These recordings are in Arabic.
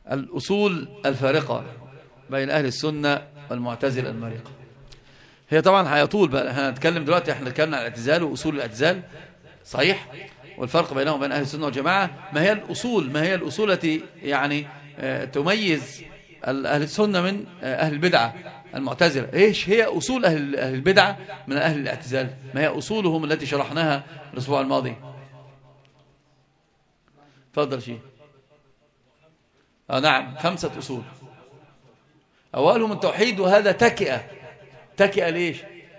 الأصول الفارقة بين أهل السنة والمعتزلة المريقة. هي طبعا هيطول بقى، احنا هنتكلم دلوقتي، احنا اتكلمنا عن الاعتزال وأصول الاعتزال صحيح، والفرق بينهم وبين أهل السنة والجماعة. ما هي الأصول التي يعني تميز أهل السنة من أهل البدعة المعتزلة؟ ايش هي أصول أهل البدعة من أهل الاعتزال؟ ما هي أصولهم التي شرحناها الأسبوع الماضي؟ تفضل شيء. نعم، 5 أصول. أولهم التوحيد، وهذا تكئة ليش؟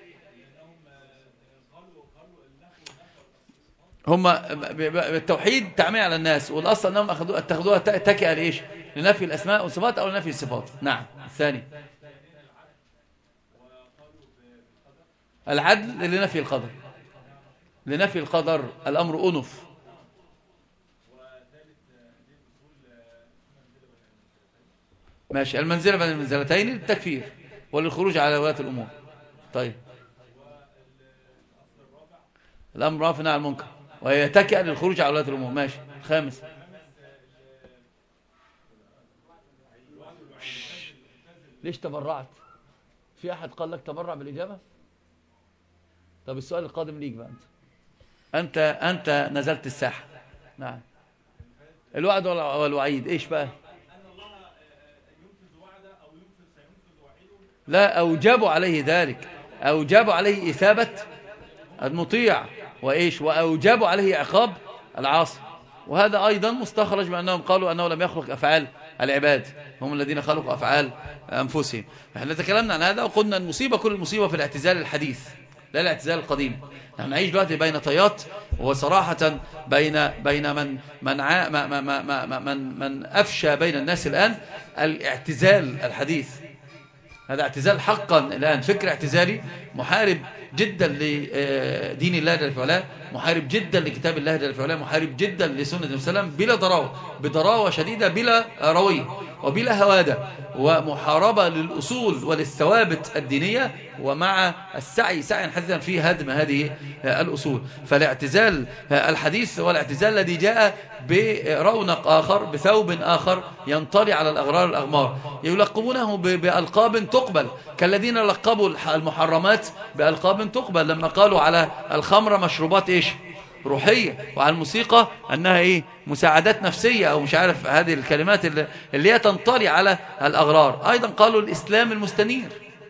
هم التوحيد تعمية على الناس، والأصل أنهم اتخذوها تكئة ليش؟ لنفي الأسماء والصفات أو لنفي الصفات. نعم. الثاني العدل لنفي القدر، لنفي القدر الأمر أنف. ماشي. المنزلة بين المنزلتين للتكفير وللخروج على ولاة الأمور. طيب. الأمر رافع عن المنكر، وهي تكئة للخروج على ولاة الأمور. ماشي. الخامس ليش تبرعت؟ في أحد قال لك تبرع بالإجابة؟ طب السؤال القادم ليك بقى. أنت نزلت الساحة. نعم. الوعد والوعيد إيش بقى؟ لا، أوجبوا عليه ذلك، أوجبوا عليه إثابة المطيع وإيش، وأوجبوا عليه عقاب العاصي. وهذا أيضا مستخرج من أنهم قالوا أنه لم يخلق أفعال العباد، هم الذين خلقوا أفعال أنفسهم. احنا تكلمنا عن هذا وقلنا المصيبة، كل المصيبة في الاعتزال الحديث لا الاعتزال القديم. نحن نعيش دلوقتي بين طيات، وصراحة بين من أفشى بين الناس الآن الاعتزال الحديث. هذا اعتزال حقا الآن، فكر اعتزالي محارب جدا لدين الله جل وعلا، محارب جدا لكتاب الله جل وعلا، محارب جدا لسنة النبي صلى الله عليه وسلم، بلا ضراوة، بضراوة شديدة، بلا روية وبلا هوادة، ومحاربة للأصول وللثوابت الدينية، ومع السعي سعيا حثيثا في هدم هذه الأصول. فالاعتزال الحديث هو الاعتزال الذي جاء برونق آخر، بثوب آخر ينطلي على الأغرار الأغمار، يلقبونه بألقاب تقبل، كالذين لقبوا المحرمات بألقاب تقبل لما قالوا على الخمر مشروبات إيش؟ روحية، وعلى الموسيقى أنها إيه؟ مساعدات نفسية، أو مش عارف هذه الكلمات اللي هي تنطلي على الأغرار. أيضا قالوا الإسلام المستنير،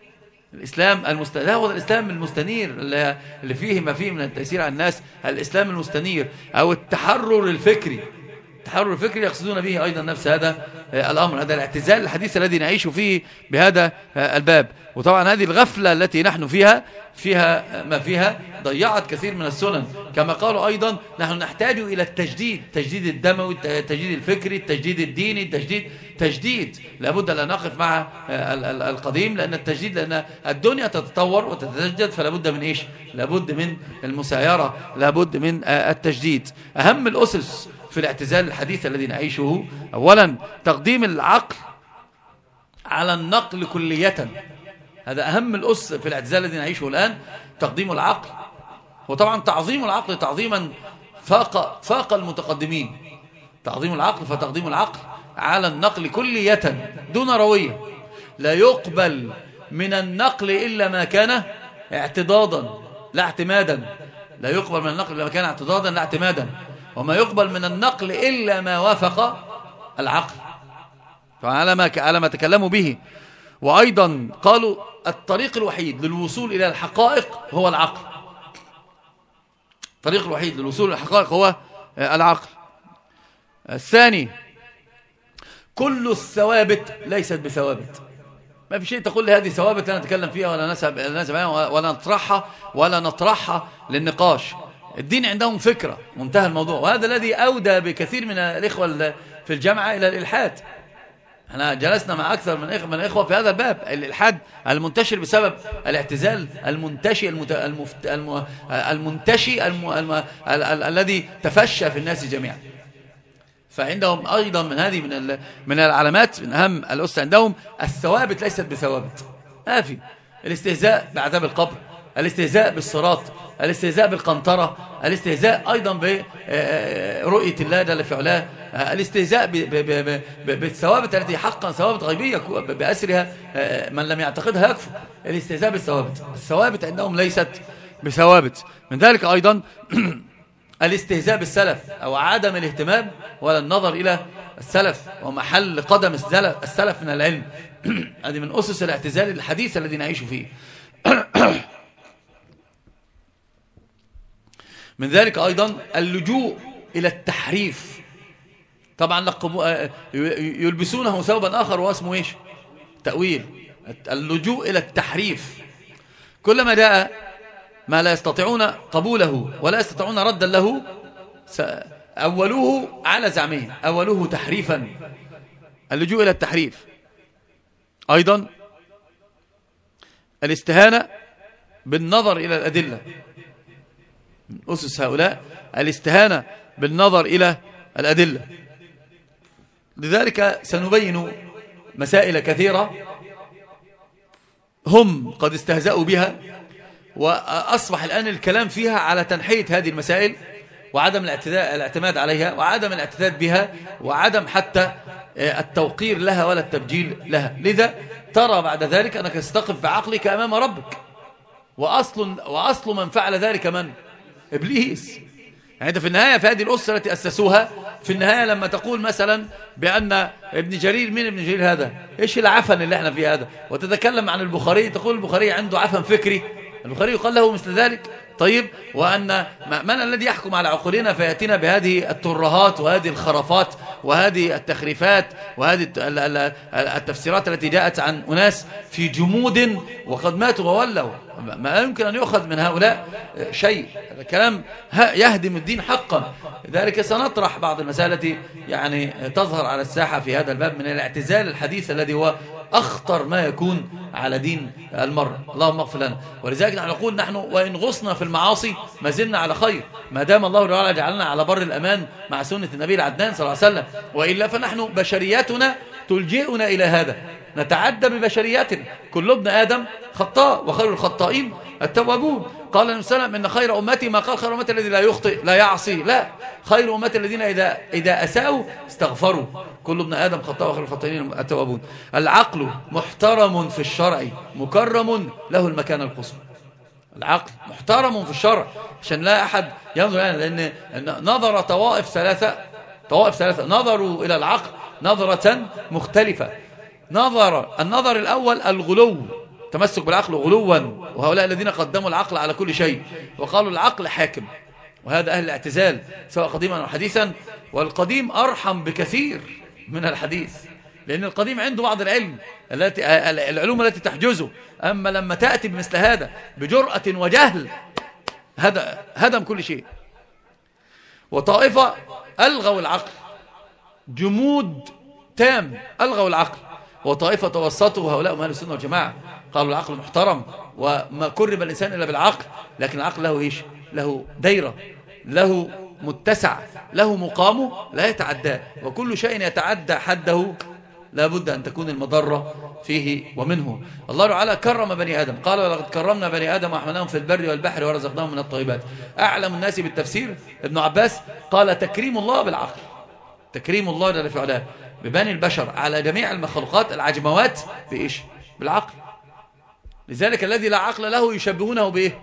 هو الإسلام المستنير اللي فيه ما فيه من التأثير على الناس، الإسلام المستنير أو التحرر الفكري. التحرر الفكري يقصدون به أيضا نفس هذا الأمر، هذا الاعتزال الحديث الذي نعيش فيه بهذا الباب. وطبعا هذه الغفلة التي نحن فيها ما فيها ضيعت كثير من السنن. كما قالوا أيضا نحن نحتاج إلى التجديد الدموي، التجديد الفكري، التجديد الديني، تجديد. لابد أن نقف مع القديم، لأن الدنيا تتطور وتتجدد، فلابد من إيش؟ لابد من المسايرة، لابد من التجديد. أهم الأسس في الاعتزال الحديث الذي نعيشه: أولا تقديم العقل على النقل كلية. هذا أهم الأس في الاعتزال الذي نعيشه الآن، تقديم العقل. وطبعا تعظيم العقل تعظيما فاق المتقدمين، تعظيم العقل، فتقديم العقل على النقل كلية دون روية. لا يقبل من النقل إلا ما كان اعتضادا لا اعتمادا، لا يقبل من النقل إلا ما كان اعتضادا لا اعتمادا، وما يقبل من النقل إلا ما وافق العقل، فعلى ما تكلموا به. وأيضا قالوا الطريق الوحيد للوصول إلى الحقائق هو العقل، الطريق الوحيد للوصول إلى الحقائق هو العقل. الثاني كل الثوابت ليست بثوابت، ما في شيء تقول لي هذه ثوابت لا نتكلم فيها ولا نسب ولا نطرحها للنقاش. الدين عندهم فكرة، منتهى الموضوع. وهذا الذي أودى بكثير من الإخوة في الجامعة إلى الإلحاد. احنا جلسنا مع أكثر من الإخوة في هذا الباب، الإلحاد المنتشر بسبب الاعتزال المنتشي الذي تفشى في الناس جميعا. فعندهم أيضا من هذه من العلامات، من أهم الأسس عندهم الثوابت ليست بثوابت. ما في الاستهزاء بعذاب القبر، الاستهزاء بالصراط، الاستهزاء بالقنطرة، الاستهزاء أيضا برؤية الله جل في علاه، الاستهزاء بالثوابت التي حقا ثوابت غيبية بأسرها من لم يعتقدها يكفر. الاستهزاء بالثوابت، الثوابت عندهم ليست بثوابت. من ذلك أيضا الاستهزاء بالسلف أو عدم الاهتمام ولا النظر إلى السلف ومحل قدم السلف من العلم. هذه من أسس الاعتزال الحديث الذي نعيش فيه. من ذلك أيضا اللجوء إلى التحريف. طبعا يلبسونه ثوبا آخر واسمه إيش؟ تأويل. اللجوء إلى التحريف، كلما جاء ما لا يستطيعون قبوله ولا يستطيعون ردا له أولوه على زعمه، أولوه تحريفا. اللجوء إلى التحريف. أيضا الاستهانة بالنظر إلى الأدلة، من أسس هؤلاء الاستهانة بالنظر إلى الأدلة. لذلك سنبين مسائل كثيرة هم قد استهزأوا بها، وأصبح الآن الكلام فيها على تنحية هذه المسائل وعدم الاعتماد عليها وعدم الاعتداد بها وعدم حتى التوقير لها ولا التبجيل لها. لذا ترى بعد ذلك أنك تستقف بعقلك أمام ربك، وأصل من فعل ذلك من؟ إبليس. يعني أنت في النهاية في هذه الأسرة التي أسسوها، في النهاية لما تقول مثلا بأن ابن جرير، من ابن جرير هذا؟ إيش العفن اللي احنا فيه هذا؟ وتتكلم عن البخاري تقول البخاري عنده عفن فكري، البخاري يقال له مثل ذلك. طيب، وأن من الذي يحكم على عقولنا فيأتينا بهذه الترهات وهذه الخرافات وهذه التخريفات وهذه التفسيرات التي جاءت عن أناس في جمود وقد ماتوا وولوا؟ ما يمكن أن يؤخذ من هؤلاء شيء. هذا كلام يهدم الدين حقا. لذلك سنطرح بعض المسائل التي يعني تظهر على الساحة في هذا الباب من الاعتزال الحديث الذي هو أخطر ما يكون على دين المرء. اللهم اغفر لنا. ولذلك نحن نقول نحن وإن غصنا في المعاصي ما زلنا على خير، ما دام الله تعالى جعلنا على بر الأمان مع سنة النبي العدنان صلى الله عليه وسلم. وإلا فنحن بشرياتنا تلجئنا إلى هذا، نتعدى ببشرياتنا. كل ابن آدم خطاء وخير الخطائين التوابون. قال النبي صلى الله عليه وسلم إن خير أمتي ما قال خير أمتي الذي لا يخطئ لا يعصي، لا، خير أمتي الذين إذا أساءوا استغفروا. كل ابن آدم خطاء وخير الخطائين التوابون. العقل محترم في الشرع مكرم له المكان القصوى. العقل محترم في الشرع عشان لا أحد ينظر يعني، لأن نظر طوائف ثلاثة نظروا إلى العقل نظرة مختلفة. النظر الأول الغلو، تمسك بالعقل غلوا، وهؤلاء الذين قدموا العقل على كل شيء وقالوا العقل حاكم، وهذا أهل الاعتزال سواء قديما أو حديثا. والقديم أرحم بكثير من الحديث، لأن القديم عنده بعض العلوم التي تحجزه. أما لما تأتي بمثل هذا بجرأة وجهل هدم كل شيء. وطائفة ألغوا العقل، جمود تام ألغوا العقل. وطائفة توسطوا، هؤلاء هم أهل السنة والجماعة، قالوا العقل محترم وما كرب الإنسان إلا بالعقل، لكن العقل له إيش؟ له دايرة، له متسع، له مقامه لا يتعدى، وكل شيء يتعدى حده لابد أن تكون المضرة فيه ومنه. الله تعالى كرم بني آدم، قال ولقد كرمنا بني آدم وحملناهم في البر والبحر ورزقناهم من الطيبات. أعلم الناس بالتفسير ابن عباس قال تكريم الله بالعقل، تكريم الله جل في علاه ببني البشر على جميع المخلوقات العجموات بإيش؟ بالعقل. لذلك الذي لا عقل له يشبهونه بإيه؟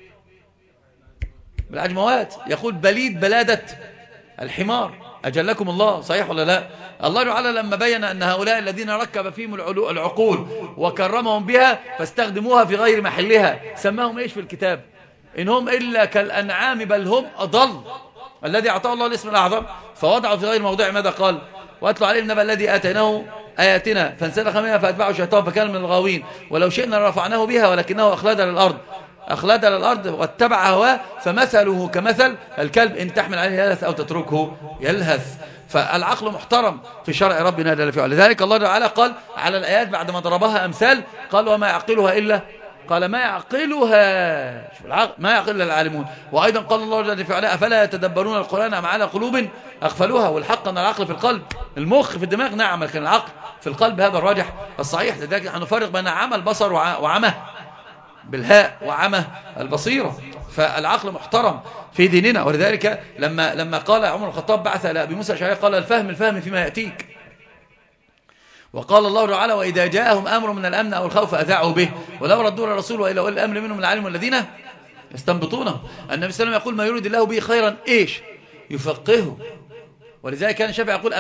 بالعجموات. يقول بليد بلادة الحمار أجلكم الله، صحيح ولا لا؟ الله تعالى لما بين أن هؤلاء الذين ركب فيهم العقول وكرمهم بها فاستخدموها في غير محلها سماهم إيش في الكتاب؟ إنهم إلا كالأنعام بل هم أضل. الذي أعطاه الله الاسم الأعظم فوضعه في غير موضع، ماذا قال؟ واتلو عليهم نبأ الذي آتيناه آياتنا فانسلخ منها فأتبعه الشيطان فكان من الغاوين ولو شئنا لرفعناه بها ولكنه أخلد للأرض واتبع هواه فمثله كمثل الكلب إن تحمل عليه يلهث أو تتركه يلهث. فالعقل محترم في شرع ربنا جل في علاه. لذلك الله تعالى قال على الآيات بعدما ضربها أمثال قال وما يعقلها إلا، قال ما يعقلها ما يعقل العالمون. وأيضا قال الله جل في علاه أفلا يتدبرون القرآن أم على قلوب أغفلوها. والحق أن العقل في القلب، المخ في الدماغ نعم، لكن العقل في القلب هذا الراجح الصحيح. لذلك نحن نفرق بين عمى البصر وعمى بالهاء وعمى البصيرة. فالعقل محترم في ديننا. ولذلك لما قال عمر الخطاب بعث إلى أبي موسى الأشعري قال الفهم فيما يأتيك. وقال الله تعالى وإذا جاءهم أمر من الأمن أو الخوف أذاعوا به ولو ردوا الرسول وإلى أولي الأمر منهم العالم الذين يستنبطونه. النبي صلى الله عليه وسلم يقول ما يريد الله به خيرا إيش يفقهه. ولذلك كان الشافعي يقول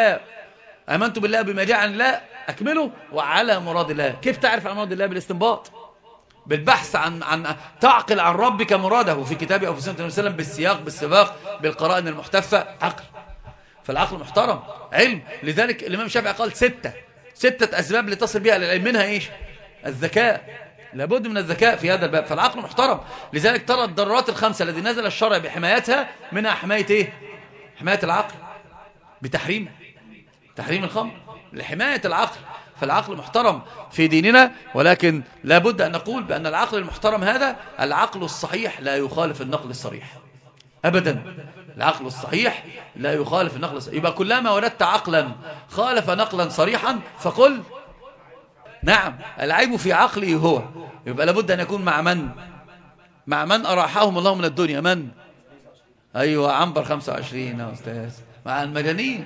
آمنت بالله بما جاء عن الله أكمله وعلى مراد الله. كيف تعرف عن مراد الله؟ بالاستنباط، بالبحث عن تعقل عن ربك مراده في كتابه أو في سنة النبي صلى الله عليه وسلم، بالسياق بالسباق بالقرائن المحتفة. عقل. فالعقل محترم علم. لذلك الإمام الشافعي قال ستة أسباب لتصل بها للعلم، منها إيش؟ الذكاء. لابد من الذكاء في هذا الباب. فالعقل محترم. لذلك ترى الضرورات الخمسة التي نزل الشرع بحمايتها، منها حماية إيه؟ حماية العقل بتحريم الخمر، لحماية العقل. فالعقل محترم في ديننا. ولكن لابد أن نقول بأن العقل المحترم هذا العقل الصحيح لا يخالف النقل الصريح أبدا. العقل الصحيح لا يخالف النقل الصريح. يبقى كلما وردت عقلا خالف نقلا صريحا فقل نعم العيب في عقلي هو. يبقى لابد أن يكون مع من أراحهم الله من الدنيا. من؟ أيوة عنبر 25 يا أستاذ. مع المجانين.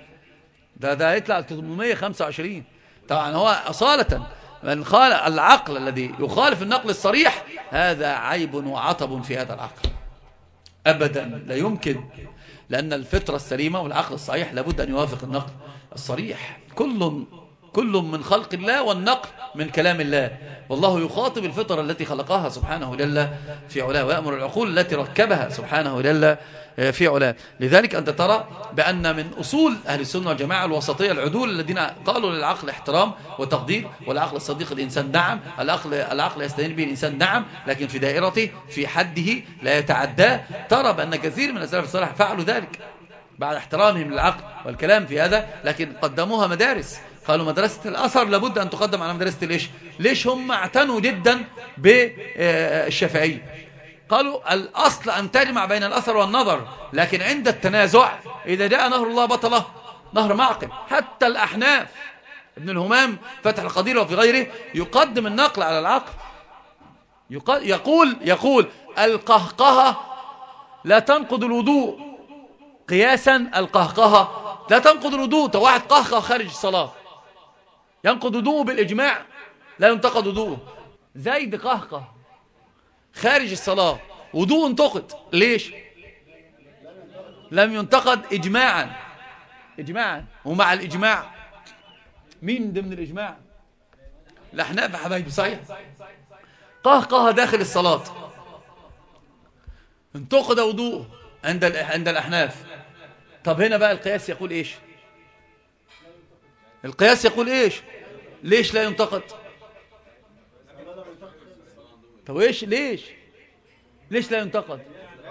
ده يطلع 825. طبعا هو أصالة من خالف العقل الذي يخالف النقل الصريح هذا عيب وعطب في هذا العقل أبدا لا يمكن. لأن الفطرة السليمة والعقل الصحيح لابد أن يوافق النقل الصريح. كل من خلق الله والنقل من كلام الله. والله يخاطب الفطرة التي خلقها سبحانه جل في علاه ويأمر العقول التي ركبها سبحانه جل في علاه. لذلك أنت ترى بأن من أصول أهل السنة والجماعة الوسطية العدول الذين قالوا للعقل احترام وتقدير. والعقل الصديق الإنسان نعم، العقل يستدين به الإنسان نعم، لكن في دائرته في حده لا يتعداه. ترى بأن كثير من السلف الصالح فعلوا ذلك بعد احترامهم للعقل والكلام في هذا، لكن قدموها مدارس. قالوا مدرسة الأثر لابد أن تقدم على مدرسة ليش هم اعتنوا جدا بالشافعية. قالوا الأصل أن تجمع بين الأثر والنظر، لكن عند التنازع إذا جاء نهر الله بطله نهر معقل. حتى الأحناف ابن الهمام فتح القدير وفي غيره يقدم النقل على العقل. يقول القهقهة لا تنقض الوضوء قياسا. القهقهة لا تنقض الوضوء. واحد قهقه خارج الصلاة ينقض وضوءه بالإجماع؟ لا ينتقد وضوءه. زيد قهقه خارج الصلاة وضوء انتقد. ليش؟ لم ينتقد إجماعا. ومع الإجماع مين ضمن الإجماع؟ الأحناف يا حبايبي. صحيح قهقه داخل الصلاة انتقد وضوءه عند الأحناف. طب هنا بقى القياس يقول إيش؟ ليش لا ينتقد؟ طب ليش لا ينتقد؟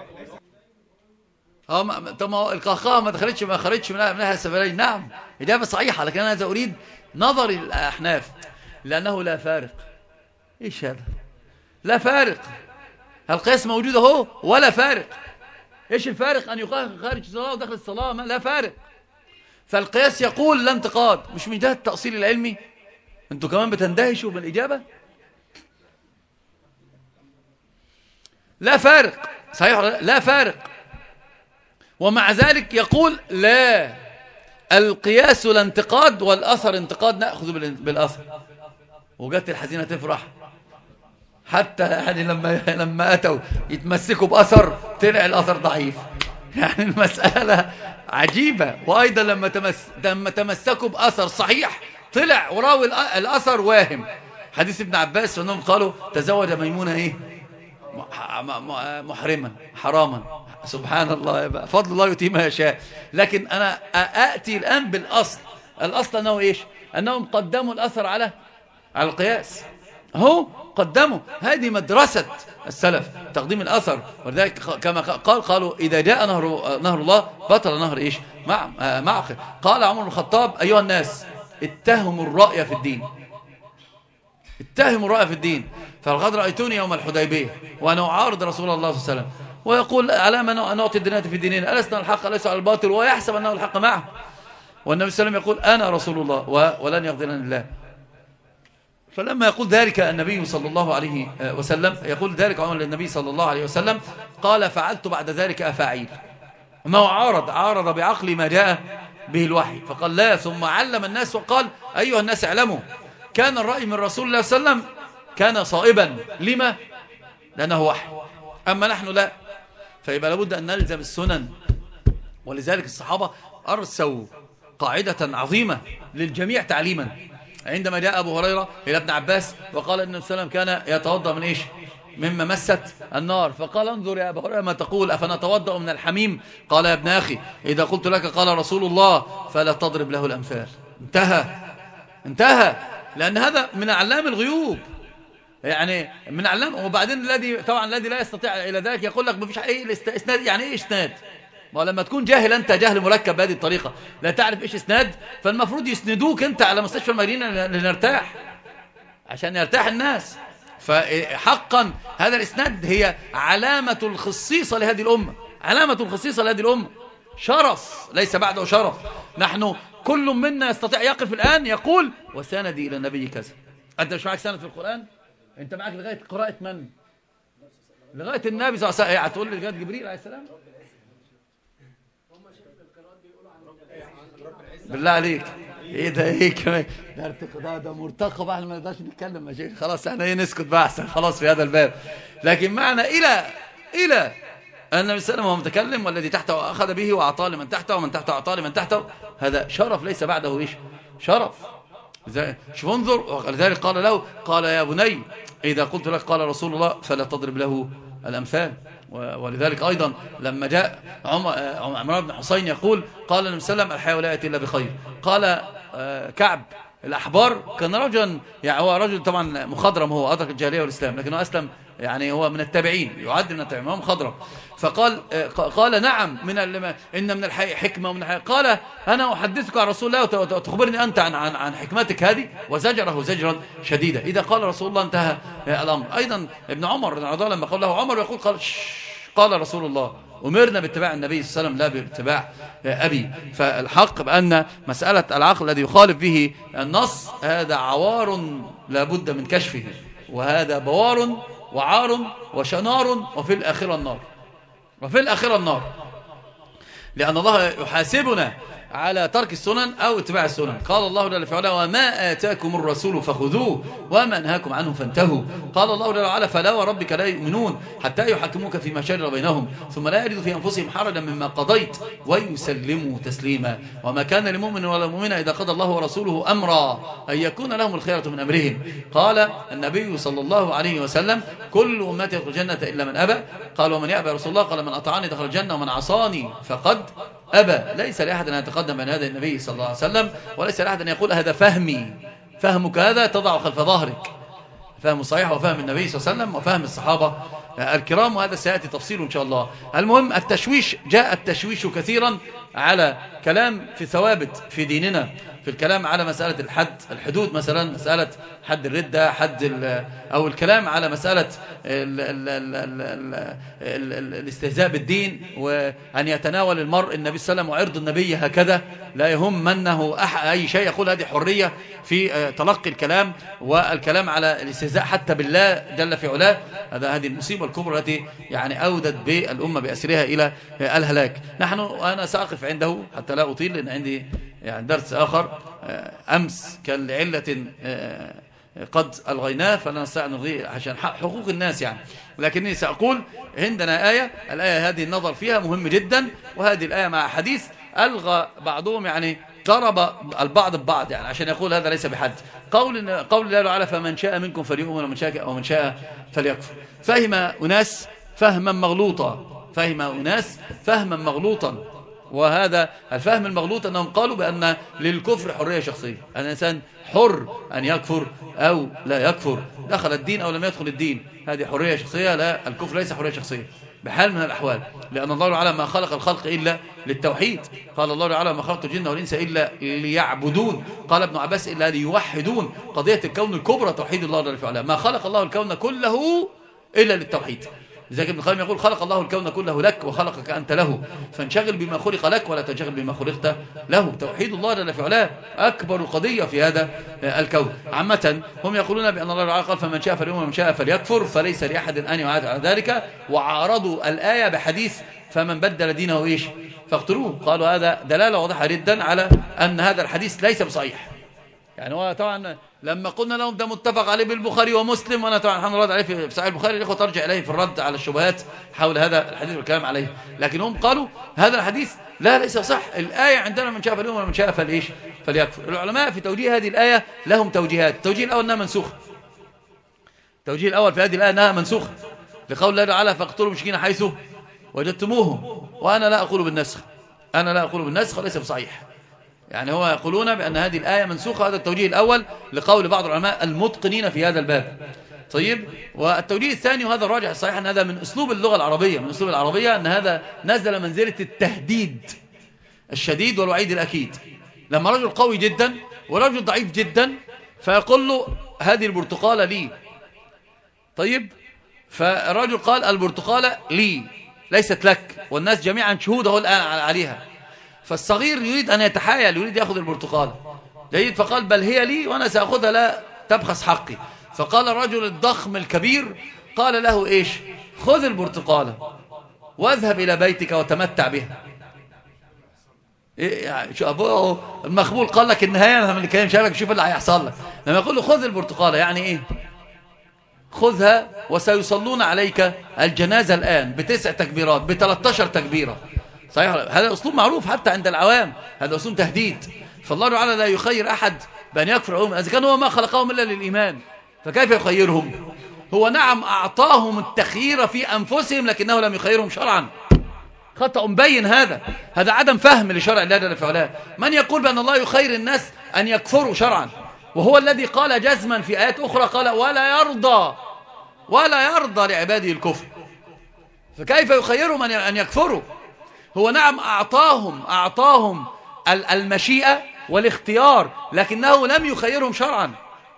طب القهقهة ما خرجش منها السفرين. نعم إجابة صحيحة، لكن أنا أريد نظر الأحناف لأنه لا فارق. إيش هذا؟ لا فارق. القياس موجود اهو ولا فارق. إيش الفارق؟ أن يقهقه خارج الصلاة وداخل الصلاة لا فارق. فالقياس يقول لا انتقاد. مش من جهة التأصيل العلمي؟ أنتوا كمان بتندهشوا بالإجابة. لا فارق. صحيح لا فارق. ومع ذلك يقول لا القياس لا انتقاد والأثر انتقاد، نأخذ بالأثر. وجدت الحزينة تفرح حتى يعني لما أتوا يتمسكوا بأثر طلع الأثر ضعيف. يعني المسألة عجيبة. وأيضا لما تمسكوا بأثر صحيح طلع وراوي الأثر واهم. حديث ابن عباس أنهم قالوا تزوج ميمونة إيه؟ محرما حراما. سبحان الله بقى. فضل الله يؤتيه ما يشاء. لكن أنا أأتي الآن بالأصل. الأصل أنه إيش؟ أنهم قدموا الأثر على القياس. هو قدموا. هذه مدرسة السلف تقديم الأثر. ولذلك كما قالوا إذا جاء نهر الله بطل نهر إيش؟ معقل. قال عمر بن الخطاب أيها الناس اتهموا الرأي في الدين. فلقد رأيتوني يوم الحديبية وأنا أعارض رسول الله صلى الله عليه وسلم ويقول على ما نعطي الدنيا في ديننا ألسنا الحق ليس على الباطل ويحسب أنه الحق معه. والنبي صلى الله عليه وسلم يقول أنا رسول الله ولن يغفرني الله. فلما يقول ذلك النبي صلى الله عليه وسلم، يقول ذلك عمر للنبي صلى الله عليه وسلم، قال فعلت بعد ذلك أفاعيل. ما هو عارض بعقل ما جاء به الوحي، فقال لا، ثم علم الناس وقال أيها الناس اعلموا كان الرأي من رسول الله صلى الله عليه وسلم كان صائبا. لما؟ لأنه وحي، أما نحن لا. فيبقى لابد أن نلزم السنن. ولذلك الصحابة أرسوا قاعدة عظيمة للجميع تعليما. عندما جاء أبو هريرة إلى ابن عباس وقال إن السلام كان يتوضأ من إيش؟ مما مست النار، فقال انظر يا أبو هريرة ما تقول، أفنتوضأ من الحميم؟ قال يا ابن أخي إذا قلت لك قال رسول الله فلا تضرب له الأمثال. انتهى، لأن هذا من أعلام الغيوب، يعني من أعلام. وبعدين الذي لا يستطيع إلى ذلك يقول لك ما فيش أي إسناد. يعني إيه إسناد؟ ولما تكون جاهل أنت جهل مركب بهذه الطريقة، لا تعرف إيش إسناد، فالمفروض يسندوك أنت على مستشفى المدينة لنرتاح، عشان يرتاح الناس. فحقا هذا الإسناد هي علامة الخصيصة لهذه الأمة، علامة الخصيصة لهذه الأمة، شرف ليس بعده شرف. نحن كل منا يستطيع يقف الآن يقول وسندي إلى النبي كذا. أنت مش معك سند في القرآن؟ أنت معك لغاية قراءة من؟ لغاية النبي صلى الله عليه وسلم. هتقول لي لغاية جبريل عليه السلام؟ بالله عليك ايه ده؟ ايه كمان ده مرتقب بقى، ما نقدرش نتكلم يا شيخ، خلاص احنا ايه نسكت بقى احسن، خلاص في هذا الباب. لكن معنى الى النبي صلى الله عليه وسلم وهو متكلم والذي تحته اخذ به واعطاه لمن تحته ومن تحته اعطاه لمن تحته، هذا شرف ليس بعده ايش؟ شرف. شوف انظر، ولذلك قال له قال يا بني اذا قلت لك قال رسول الله فلا تضرب له الامثال. ولذلك أيضا لما جاء عمران بن حسين يقول قال النبي صلى الله عليه وسلم الحياة لا يأتي إلا بخير. قال كعب الأحبار كان رجلا، يعني هو رجل طبعا مخضرم، هو أدرك الجاهلية والإسلام لكنه أسلم، يعني هو من التابعين، يعد من التابعين، هو مخضرم. فقال قال نعم إن من الحي حكمة ومن الحي. قال أنا أحدثك عن رسول الله وتخبرني أنت عن حكمتك هذه، وزجره زجرا شديدا. إذا قال رسول الله انتهى الأمر. أيضا ابن عمر رضي الله عنه لما قال له عمر يقول قال رسول الله أمرنا باتباع النبي صلى الله عليه وسلم لا باتباع أبي. فالحق بأن مسألة العقل الذي يخالف به النص هذا عوار لا بد من كشفه، وهذا بوار وعار وشنار وفي الآخرة النار، وفي الآخرة النار، لأن الله يحاسبنا على ترك السنن أو اتباع السنن. قال الله جل وعلا وما آتاكم الرسول فخذوه وما نهاكم عنه فانتهوا. قال الله جل وعلا فلا وربك لا يؤمنون حتى يحكموك فيما شجر بينهم ثم لا يجدوا في أنفسهم حرجا مما قضيت ويسلموا تسليما. وما كان لمؤمن ولا مؤمنة إذا قضى الله ورسوله أمرا أن يكون لهم الخيرة من أمرهم. قال النبي صلى الله عليه وسلم كل أمتي يدخل الجنة إلا من أبى. قال ومن يأبى رسول الله؟ قال من أطاعني دخل الجنة ومن عصاني فقد أبى. ليس لأحد أن يتقدم بين يدي النبي صلى الله عليه وسلم، وليس لأحد أن يقول هذا فهمي، فهمك هذا تضع خلف ظهرك. فهم صحيح وفهم النبي صلى الله عليه وسلم وفهم الصحابة الكرام، وهذا سيأتي تفصيله إن شاء الله. المهم التشويش، جاء التشويش كثيرا على كلام في ثوابت في ديننا، في الكلام على مسألة الحدود مثلا، مسألة حد الردة، أو الكلام على مسألة الاستهزاء بالدين، وأن يتناول المرء النبي صلى الله عليه وسلم وعرض النبي هكذا لا يهم منه أي شيء. يقول هذه حرية في تلقي الكلام، والكلام على الاستهزاء حتى بالله جل في علاه. هذه المصيبة الكبرى التي يعني أودت بالأمة بأسرها إلى الهلاك. أنا سأقف عنده حتى لا أطيل، لأن عندي يعني درس آخر أمس كان لعلة قد ألغيناه فلا نستطيع أن نلغيه عشان حقوق الناس يعني. لكنني سأقول عندنا الآية هذه النظر فيها مهم جدا، وهذه الآية مع حديث ألغى بعضهم يعني ضرب البعض ببعض، يعني عشان يقول هذا ليس بحد. قول الله تعالى فمن شاء منكم فليؤمن ومن شاء فليكفر. فهم أناس فهما مغلوطا، وهذا الفهم المغلوط أنهم قالوا بأن للكفر حرية شخصية، أن الإنسان حر أن يكفر أو لا يكفر، دخل الدين أو لم يدخل الدين، هذه حرية شخصية. لا، الكفر ليس حرية شخصية بحال من الأحوال، لأن الله تعالى ما خلق الخلق إلا للتوحيد. قال الله تعالى ما خلقت الجن والإنس إلا ليعبدون. قال ابن عباس إلا ليوحدون. قضية الكون الكبرى توحيد الله جل وعلا. ما خلق الله الكون كله إلا للتوحيد. لذلك ابن القيم يقول خلق الله الكون كله لك وخلقك أنت له، فانشغل بما خلق لك ولا تنشغل بما خلقت له. توحيد الله جل في علاه أكبر قضية في هذا الكون. عامة هم يقولون بأن الله تعالى قال فمن شاء فليؤمن ومن شاء فليكفر، فليس لأحد أن يعاد على ذلك، وعارضوا الآية بحديث فمن بدل دينه إيش فاقتلوه. قالوا هذا دلالة واضحة جدا على أن هذا الحديث ليس بصحيح. يعني هو طبعا لما قلنا لهم ده متفق عليه بالبخاري ومسلم، وانا طبعا هنرد عليه في صحيح البخاري، الاخوه ترجع اليه في الرد على الشبهات حول هذا الحديث والكلام عليه، لكن هم قالوا هذا الحديث لا ليس صح. الايه عندنا من شاء فليؤمن ومن شاء فليش فليكفر. العلماء في توجيه هذه الايه لهم توجيهات. التوجيه الاول انها منسوخه. التوجيه الاول في هذه الايه انها منسوخه لقول الله تعالى فاقتلوا المشركين حيث وجدتموهم، وانا لا اقول بالنسخ، انا لا اقول بالنسخ وليس بصحيح. يعني هو يقولون بأن هذه الآية منسوخة. هذا التوجيه الأول لقول بعض العلماء المتقنين في هذا الباب. طيب، والتوجيه الثاني وهذا الراجح الصحيح أن هذا من أسلوب اللغة العربية، من أسلوب العربية، أن هذا نزل منزلة التهديد الشديد والوعيد الأكيد. لما رجل قوي جدا ورجل ضعيف جدا فيقول له هذه البرتقالة لي، طيب، فالرجل قال البرتقالة لي ليست لك والناس جميعا شهوده الآن عليها، فالصغير يريد أن يتحايل، يريد يأخذ البرتقالة جيد، فقال بل هي لي وأنا سأخذها لا تبخس حقي. فقال الرجل الضخم الكبير قال له إيش؟ خذ البرتقالة واذهب إلى بيتك وتمتع بها. إيه يعني شو أبوه المخبول قال لك النهاية من اللي كان يمشي شوف اللي هيحصل لك. لما يقول له خذ البرتقالة يعني إيه؟ خذها وسيصلون عليك الجنازة الآن ب9 تكبيرات ب13 تكبيرة. صحيح، هذا أسلوب معروف حتى عند العوام، هذا أسلوب تهديد. فالله تعالى لا يخير أحد بأن يكفر أو يؤمن، إذا كان هو ما خلقهم إلا للإيمان فكيف يخيرهم؟ هو نعم أعطاهم التخيير في أنفسهم لكنه لم يخيرهم شرعا. خطأ مبين هذا عدم فهم لشرع الله جل في علاه. من يقول بأن الله يخير الناس أن يكفروا شرعا وهو الذي قال جزما في آيات أخرى قال ولا يرضى لعباده الكفر، فكيف يخيرهم أن يكفروا؟ هو نعم أعطاهم المشيئة والاختيار لكنه لم يخيرهم شرعا،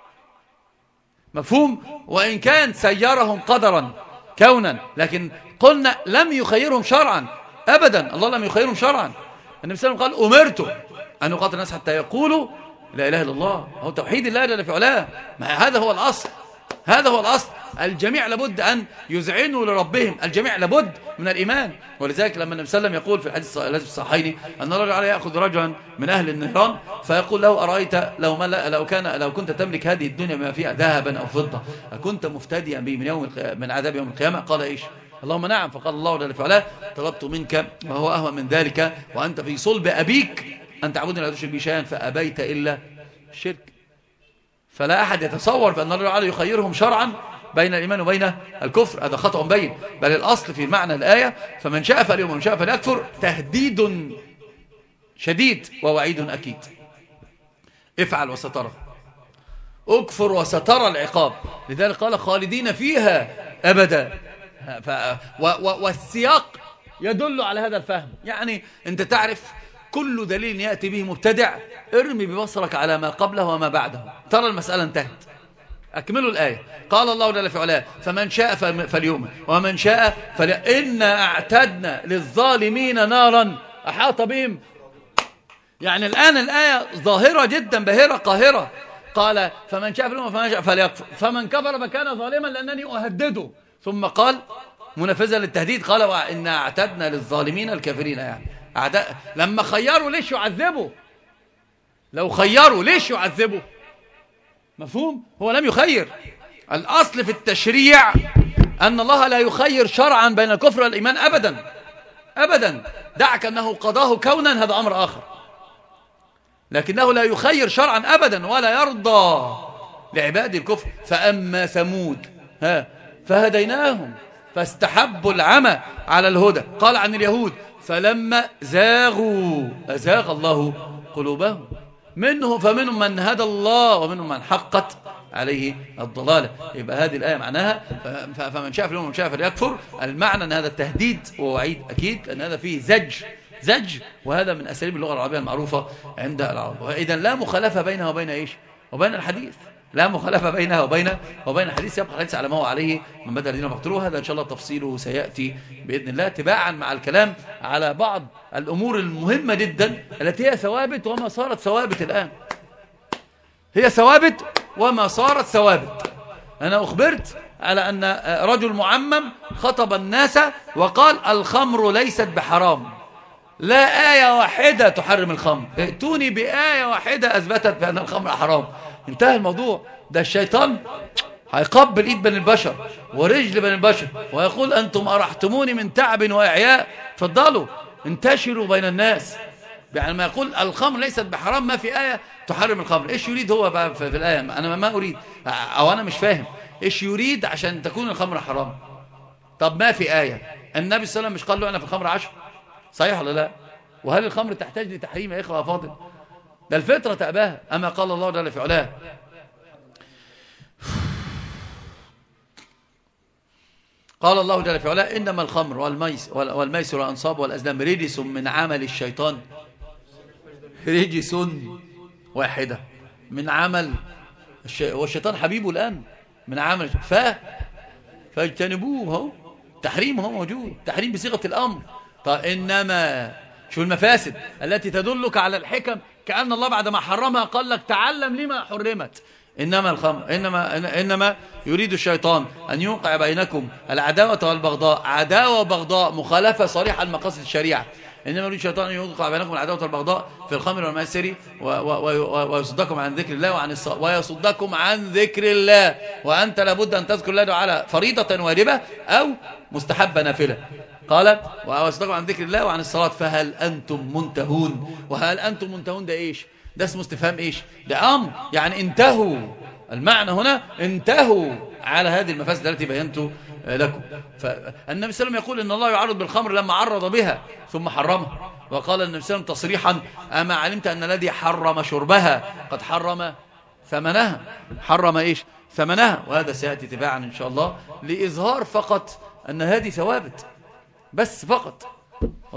مفهوم؟ وإن كان سيرهم قدرا كونا لكن قلنا لم يخيرهم شرعا أبدا. الله لم يخيرهم شرعا. النبي صلى الله عليه وسلم قال أمرت أن أقاتل الناس حتى يقولوا لا إله إلا الله. هو توحيد الله جل في علاه، هذا هو الأصل، هذا هو الأصل. الجميع لابد أن يذعنوا لربهم، الجميع لابد من الإيمان. ولذلك لما النبي صلى الله عليه وسلم يقول في الحديث الذي في الصحيحين أن الله تعالى يأخذ رجلا من أهل النيران فيقول له أرأيت لو كنت تملك هذه الدنيا بما فيها ذهبا أو فضة أكنت مفتديا به من عذاب يوم القيامة؟ قال إيش؟ اللهم نعم. فقال الله جل في علاه طلبت منك وهو أهون من ذلك وأنت في صلب أبيك أن تعبدني لا تشرك بي شيئا فأبيت إلا الشرك. فلا أحد يتصور بأن الله تعالى يخيرهم شرعا بين الإيمان وبين الكفر، هذا خطأ مبين. بل الأصل في معنى الآية فمن شاء فليؤمن ومن شاء فليكفر تهديد شديد ووعيد أكيد. افعل وسترى، اكفر وسترى العقاب. لذلك قال خالدين فيها أبدا. والسياق يدل على هذا الفهم. يعني أنت تعرف كل دليل يأتي به مبتدع ارمي ببصرك على ما قبله وما بعده ترى المسألة انتهت. أكملوا الآية. قال الله جل في علاه فمن شاء فليؤمن ومن شاء إنا أعتدنا للظالمين نارا أحاط بهم. يعني الآن الآية ظاهرة جدا باهرة قاهرة. قال فمن شاء فليؤمن ومن شاء فليكفر فمن كفر فكان ظالما لأنني أهدده. ثم قال منفذا للتهديد قال وإنا أعتدنا للظالمين الكافرين. يعني لما خيروا ليش يعذبوا؟ لو خيروا ليش يعذبوا؟ مفهوم؟ هو لم يخير. الأصل في التشريع أن الله لا يخير شرعا بين الكفر والإيمان أبدا أبدا. دعك أنه قضاه كونا هذا أمر آخر، لكنه لا يخير شرعا أبدا ولا يرضى لعباد الكفر. فأما ثمود فهديناهم فاستحبوا العمى على الهدى. قال عن اليهود فلما زاغوا أزاغ الله قلوبهم فمنهم من هدى الله ومنهم من حقت عليه الضلالة. يبقى هذه الآية معناها فمن شاء فليؤمن ومن شاء فليكفر. المعنى أن هذا التهديد ووعيد أكيد لأن هذا فيه زج وهذا من أساليب اللغة العربية المعروفة عند العرب. إذن لا مخالفة بينها وبين إيش؟ وبين الحديث. لا مخالفة بينها وبين الحديث. يبقى الحديث على ما هو عليه من بدأ الذين فاقتلوه. هذا إن شاء الله تفصيله سيأتي بإذن الله تباعا مع الكلام على بعض الأمور المهمة جدا التي هي ثوابت وما صارت ثوابت الآن. هي ثوابت وما صارت ثوابت. أنا أخبرت على أن رجل معمم خطب الناس وقال الخمر ليست بحرام، لا آية واحدة تحرم الخمر، ائتوني بآية واحدة أثبتت بأن الخمر حرام. انتهى الموضوع. ده الشيطان هيقبل إيد بني البشر ورجل بني البشر ويقول أنتم أرحتموني من تعب وإعياء، فضلوا انتشروا بين الناس. يعني ما يقول الخمر ليست بحرام ما في آية تحرم الخمر. إيش يريد هو بقى في الآية؟ أنا ما أريد، أو أنا مش فاهم إيش يريد عشان تكون الخمر حرام. طب ما في آية. النبي صلى الله عليه وسلم مش قال له أنا في الخمر 10؟ صحيح ولا لا؟ وهل الخمر تحتاج لتحريم يا إخوة يا فاضل؟ ده الفطرة تأباها. أما قال الله جل في علاه قال الله جل في علاه إنما الخمر والميسر والأنصاب والأزلام رجس من عمل الشيطان. رجس واحدة من عمل والشيطان حبيبه الآن من عمل فاجتنبوه. هو تحريم هو موجود، تحريم بصيغة الأمر. طيب إنما شو المفاسد التي تدلك على الحكم؟ كأن الله بعد ما حرمها قال لك تعلم لما حرمت. إنما الخمر إنما يريد الشيطان أن يوقع بينكم العداوة والبغضاء. عداوة وبغضاء مخالفة صريحة لمقاصد الشريعة. إنما يريد الشيطان أن يوقع بينكم العداوة والبغضاء في الخمر والميسر ويصدكم عن ذكر الله ويصدكم عن ذكر الله. وأنت لابد أن تذكر الله على فريضة واجبة أو مستحبة نافلة. قال ويصدكم عن ذكر الله وعن الصلاة فهل أنتم منتهون. وهل أنتم منتهون ده إيش؟ ده اسمه استفهام. إيش ده؟ أمر، يعني انتهوا. المعنى هنا انتهوا على هذه المفاسد التي بينت لكم. فالنبي صلى الله عليه وسلم يقول إن الله يعرض بالخمر لما عرض بها ثم حرمها. وقال النبي صلى الله عليه وسلم تصريحا أما علمت أن الذي حرم شربها قد حرم ثمنها. حرم إيش؟ ثمنها. وهذا سيأتي تباعا إن شاء الله لإظهار فقط أن هذه ثوابت بس فقط.